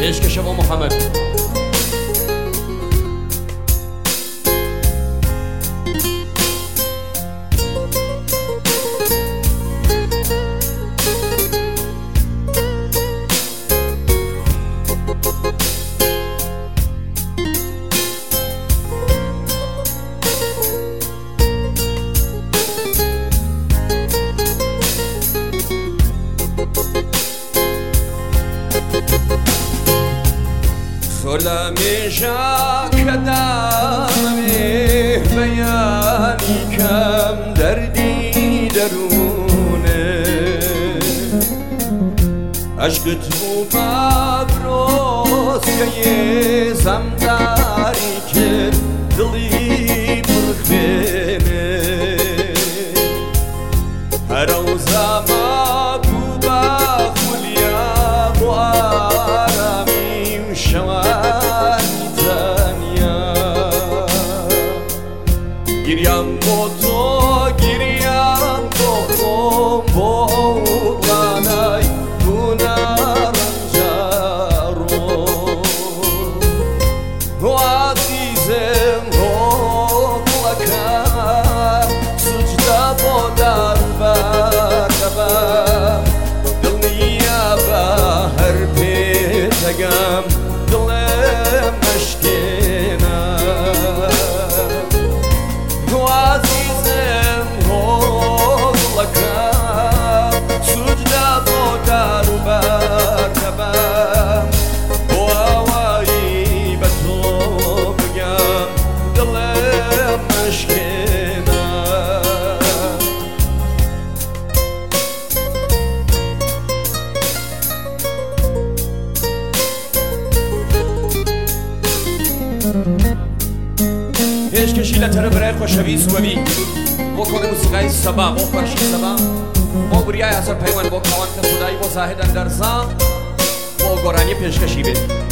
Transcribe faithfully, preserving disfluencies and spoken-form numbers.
پیشکش با محمد. سلمیشا کدامی بیانی کم دردی درونه عشقت مو پابروس که زمداری که دلی برخینه هر روزا ما بوبا خولیا بو آرامی و شوانی تنیا گریم با تو گریم با خون با اولانای و عزیزم روکا سجده با در برگبا دل نیا با هر پیتگم دلم مشکینا و عزیزم روکا سجده با در برگبا پیشکشی لطره برای خوشوی سووی با کل موسیقی سبا با فرشی سبا با بریای اثر پیوان با کوان که خدایی با زاهد اندرزا با گرانی پیشکشی بید